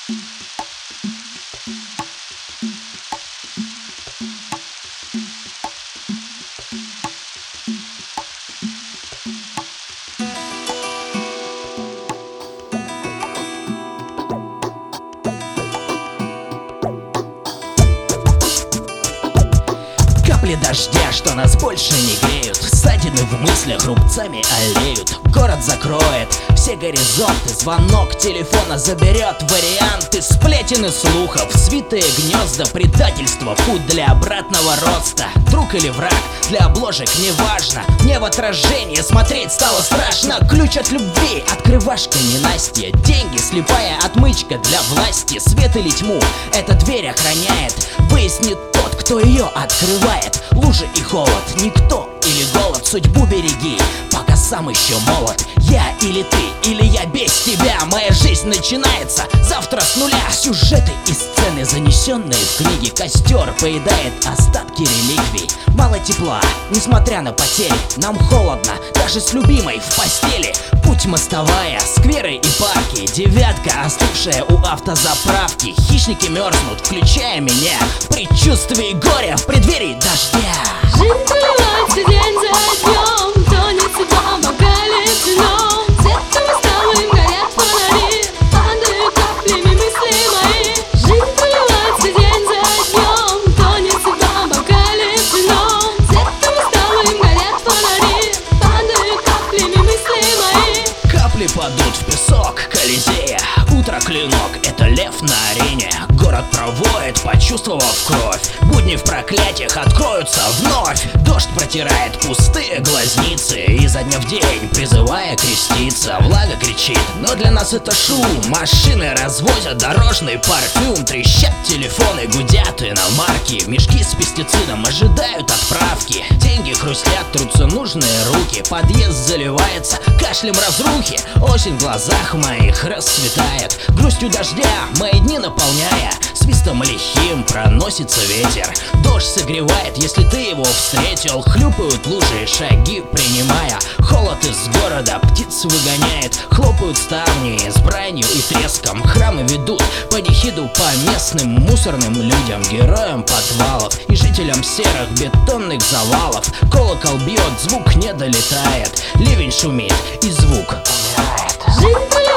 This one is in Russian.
Капли дождя, что нас больше не греют, ссадины в мыслях рубцами олеют. Город закроет все горизонты, звонок телефона заберет варианты, сплетен слухов, свитые гнезда, предательство, путь для обратного роста. Друг или враг, для обложек неважно, мне в отражение смотреть стало страшно. Ключ от любви, открывашка ненастья, деньги, слепая отмычка для власти. Свет или тьму эта дверь охраняет, выяснит тот, кто ее открывает. Лужи и холод, никто или голод, судьбу береги, пока сам еще молод. Я или ты, или я без тебя, моя жизнь начинается завтра с нуля. Сюжеты и сцены, занесенные в книги, костер поедает остатки реликвий. Мало тепла, несмотря на потери, нам холодно, даже с любимой в постели. Путь мостовая, скверы и парки, девятка, остывшая у автозаправки. Хищники мерзнут, включая меня, в предчувствии горя, в преддверии дождя. Жизнь проливается день за днем, тонет судьба в бокале с вином. Светом усталым горят фонари, падают каплями мысли мои. Жизнь проливается день за днем, тонет судьба в бокале с вином. Светом усталым горят фонари, падают каплями мысли мои. Капли падут в песок Колизея, утро клинок, это лев на арене. Город проводит, почувствовав кровь, будни в проклятиях откроются вновь. Дождь протирает пустые глазницы, изо дня в день призывая креститься. Влага кричит, но для нас это шум, машины развозят дорожный парфюм. Трещат телефоны, гудят иномарки, мешки с пестицидом ожидают отправки. Деньги хрустят, трутся нужные руки, подъезд заливается кашлем разрухи. Осень в глазах моих расцветает, грустью дождя мои дни наполняя. Свистом лихим проносится ветер, дождь согревает, если ты его встретил. Хлюпают лужи, шаги принимая, холод из города птиц выгоняет. Хлопают ставни с бранью и треском, храмы ведут панихиду по местным мусорным людям, героям подвалов и жителям серых бетонных завалов. Колокол бьет, звук не долетает, ливень шумит и звук умирает. Жизнь